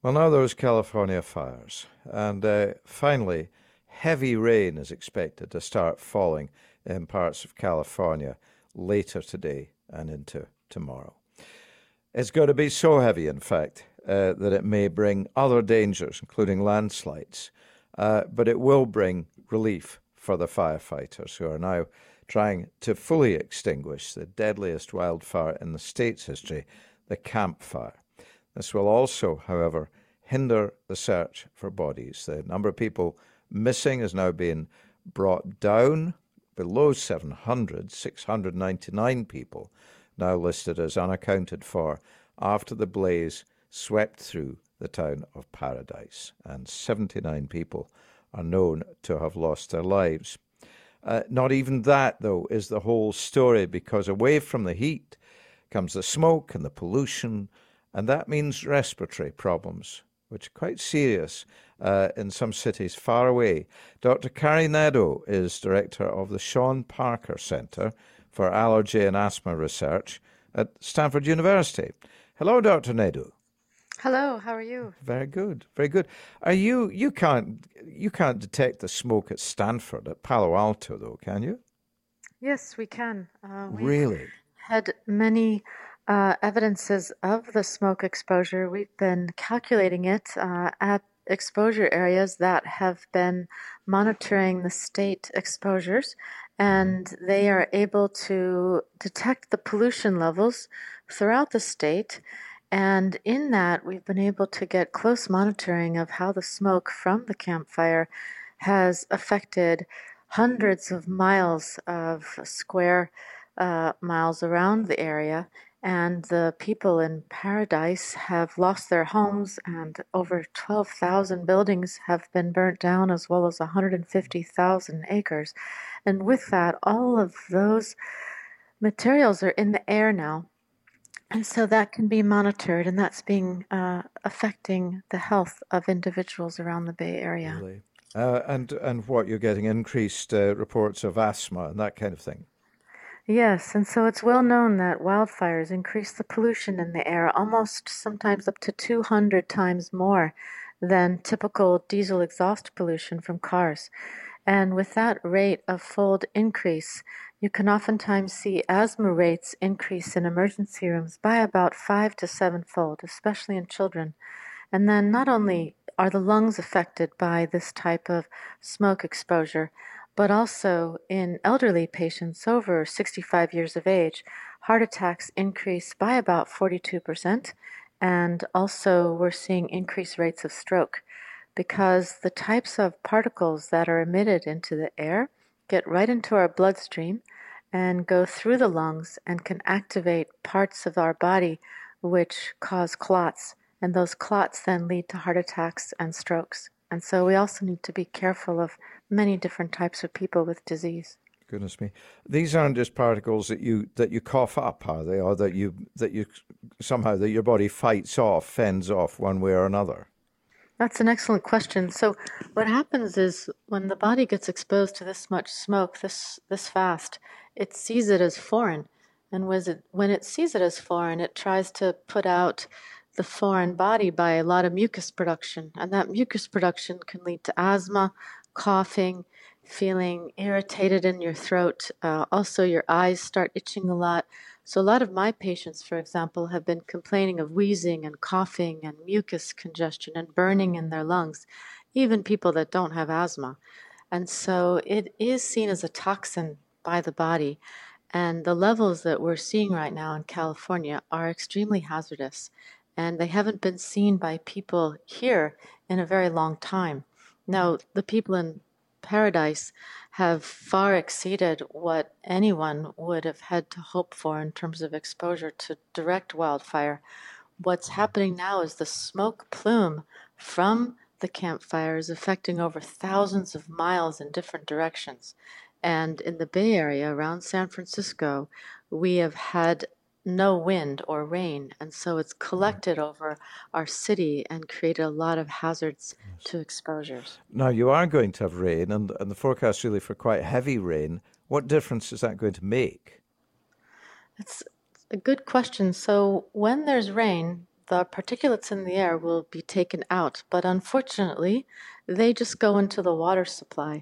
Well, now those California fires, and finally, heavy rain is expected to start falling in parts of California later today and into tomorrow. It's going to be so heavy, in fact, that it may bring other dangers, including landslides, but it will bring relief for the firefighters who are now trying to fully extinguish the deadliest wildfire in the state's history, the Camp Fire. This will also, however, hinder the search for bodies. The number of people missing is now being brought down below 700, 699 people now listed as unaccounted for after the blaze swept through the town of Paradise, and 79 people are known to have lost their lives. Not even that, though, is the whole story, because away from the heat comes the smoke and the pollution, and that means respiratory problems, which are quite serious in some cities far away. Dr. Carrie Nadeau is director of the Sean Parker Center for Allergy and Asthma Research at Stanford University. Hello, Dr. Nadeau. Hello, how are you? Very good, very good. Are you can't detect the smoke at Stanford, at Palo Alto, though, can you? Yes, we can. Really? Had many evidences of the smoke exposure. We've been calculating it at exposure areas that have been monitoring the state exposures, and they are able to detect the pollution levels throughout the state. And in that, we've been able to get close monitoring of how the smoke from the Camp Fire has affected hundreds of miles of square miles around the area. And the people in Paradise have lost their homes, and over 12,000 buildings have been burnt down, as well as 150,000 acres. And with that, all of those materials are in the air now. And so that can be monitored, and that's being affecting the health of individuals around the Bay Area. Really? And what, you're getting increased reports of asthma and that kind of thing? Yes, and so it's well known that wildfires increase the pollution in the air almost sometimes up to 200 times more than typical diesel exhaust pollution from cars. And with that rate of fold increase, you can oftentimes see asthma rates increase in emergency rooms by about 5 to 7-fold, especially in children. And then not only are the lungs affected by this type of smoke exposure, but also in elderly patients over 65 years of age, heart attacks increase by about 42%, and also we're seeing increased rates of stroke, because the types of particles that are emitted into the air get right into our bloodstream and go through the lungs and can activate parts of our body which cause clots, and those clots then lead to heart attacks and strokes. And so we also need to be careful of many different types of people with disease. Goodness me. These aren't just particles that you cough up, are they? Or that you somehow that your body fights off, fends off one way or another? That's an excellent question. So what happens is when the body gets exposed to this much smoke this fast, it sees it as foreign. And when it sees it as foreign, it tries to put out the foreign body by a lot of mucus production. And that mucus production can lead to asthma, coughing, feeling irritated in your throat. Also, your eyes start itching a lot. So a lot of my patients, for example, have been complaining of wheezing and coughing and mucus congestion and burning in their lungs, even people that don't have asthma. And so it is seen as a toxin by the body. And the levels that we're seeing right now in California are extremely hazardous. And they haven't been seen by people here in a very long time. Now, the people in Paradise have far exceeded what anyone would have had to hope for in terms of exposure to direct wildfire. What's happening now is the smoke plume from the Camp Fire is affecting over thousands of miles in different directions. And in the Bay Area around San Francisco, we have had no wind or rain, and so it's collected over our city and created a lot of hazards to exposures. Now, you are going to have rain, and the forecast really for quite heavy rain. What difference is that going to make? It's a good question. So when there's rain, the particulates in the air will be taken out, but unfortunately, they just go into the water supply.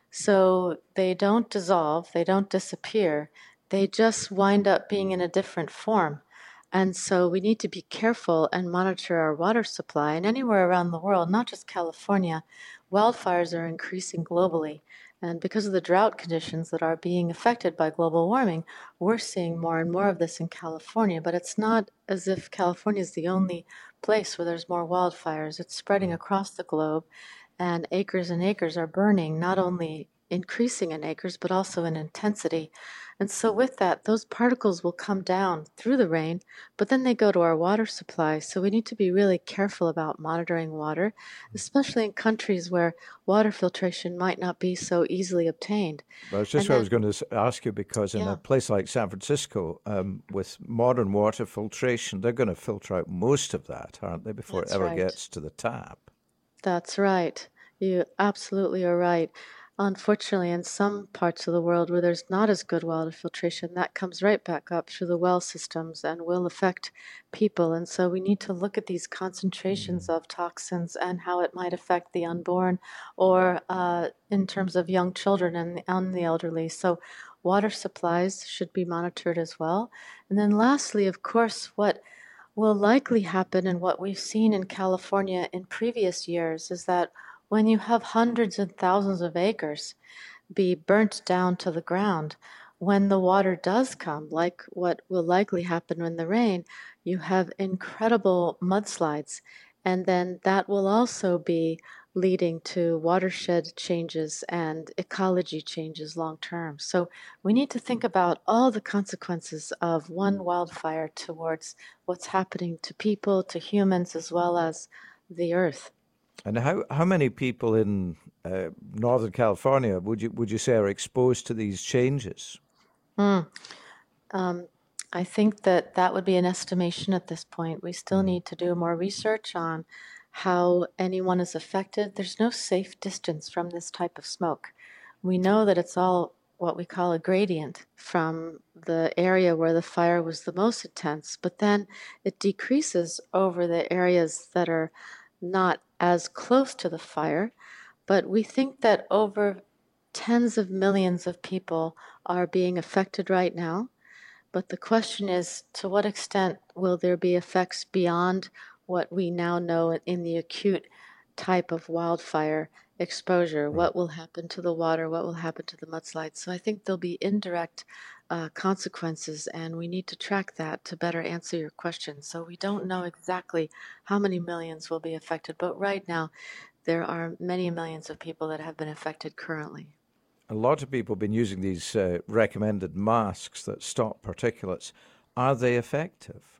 So they don't dissolve, they don't disappear, they just wind up being in a different form. And so we need to be careful and monitor our water supply. And anywhere around the world, not just California, wildfires are increasing globally. And because of the drought conditions that are being affected by global warming, we're seeing more and more of this in California. But it's not as if California is the only place where there's more wildfires. It's spreading across the globe, and acres are burning, not only increasing in acres, but also in intensity. And so, with that, those particles will come down through the rain, but then they go to our water supply. So, we need to be really careful about monitoring water, especially in countries where water filtration might not be so easily obtained. Well, it's just And what I then, was going to ask you, because in yeah, a place like San Francisco, with modern water filtration, they're going to filter out most of that, aren't they, before it that's ever right. gets to the tap? That's right. You absolutely are right. Unfortunately, in some parts of the world where there's not as good water filtration, that comes right back up through the well systems and will affect people. And so we need to look at these concentrations of toxins and how it might affect the unborn or in terms of young children and the elderly. So water supplies should be monitored as well. And then lastly, of course, what will likely happen and what we've seen in California in previous years is that when you have hundreds and thousands of acres be burnt down to the ground, when the water does come, like what will likely happen in the rain, you have incredible mudslides. And then that will also be leading to watershed changes and ecology changes long term. So we need to think about all the consequences of one wildfire towards what's happening to people, to humans, as well as the earth. And how many people in Northern California would you say are exposed to these changes? Mm. I think that that would be an estimation at this point. We still Mm. need to do more research on how anyone is affected. There's no safe distance from this type of smoke. We know that it's all what we call a gradient from the area where the fire was the most intense, but then it decreases over the areas that are not as close to the fire. But we think that over tens of millions of people are being affected right now. But the question is, to what extent will there be effects beyond what we now know in the acute type of wildfire exposure? Right. What will happen to the water? What will happen to the mudslides? So I think there'll be indirect consequences, and we need to track that to better answer your question. So we don't know exactly how many millions will be affected, but right now there are many millions of people that have been affected currently. A lot of people have been using these recommended masks that stop particulates. Are they effective?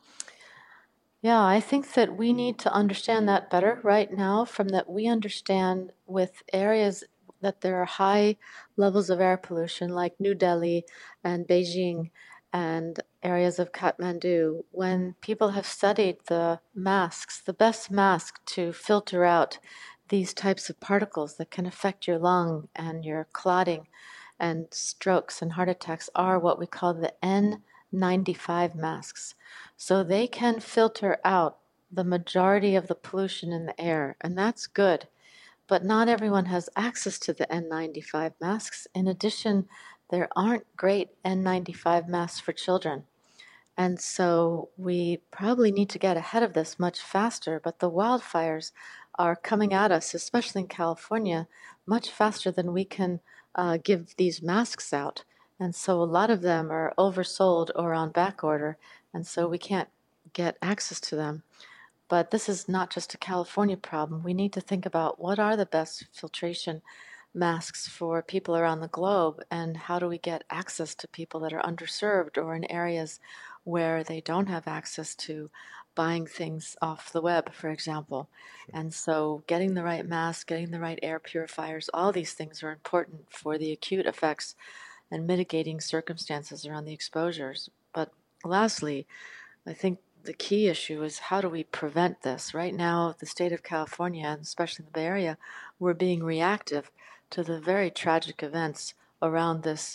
Yeah, I think that we need to understand that better right now, from that we understand with areas that there are high levels of air pollution, like New Delhi and Beijing and areas of Kathmandu. When people have studied the masks, the best mask to filter out these types of particles that can affect your lung and your clotting and strokes and heart attacks are what we call the N95 masks. So they can filter out the majority of the pollution in the air, and that's good. But not everyone has access to the N95 masks. In addition, there aren't great N95 masks for children. And so we probably need to get ahead of this much faster. But the wildfires are coming at us, especially in California, much faster than we can give these masks out. And so a lot of them are oversold or on back order. And so we can't get access to them. But this is not just a California problem. We need to think about what are the best filtration masks for people around the globe, and how do we get access to people that are underserved or in areas where they don't have access to buying things off the web, for example. Sure. And so getting the right mask, getting the right air purifiers, all these things are important for the acute effects and mitigating circumstances around the exposures. But lastly, I think the key issue is, how do we prevent this? Right now, the state of California, and especially in the Bay Area, we're being reactive to the very tragic events around this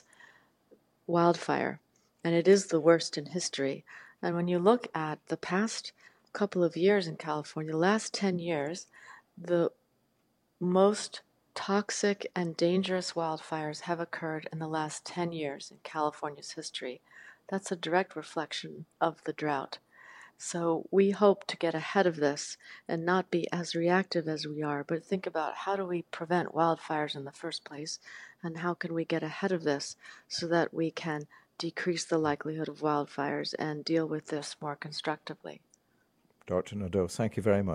wildfire. And it is the worst in history. And when you look at the past couple of years in California, the last 10 years, the most toxic and dangerous wildfires have occurred in the last 10 years in California's history. That's a direct reflection of the drought. So we hope to get ahead of this and not be as reactive as we are, but think about how do we prevent wildfires in the first place, and how can we get ahead of this so that we can decrease the likelihood of wildfires and deal with this more constructively. Dr. Nadeau, thank you very much.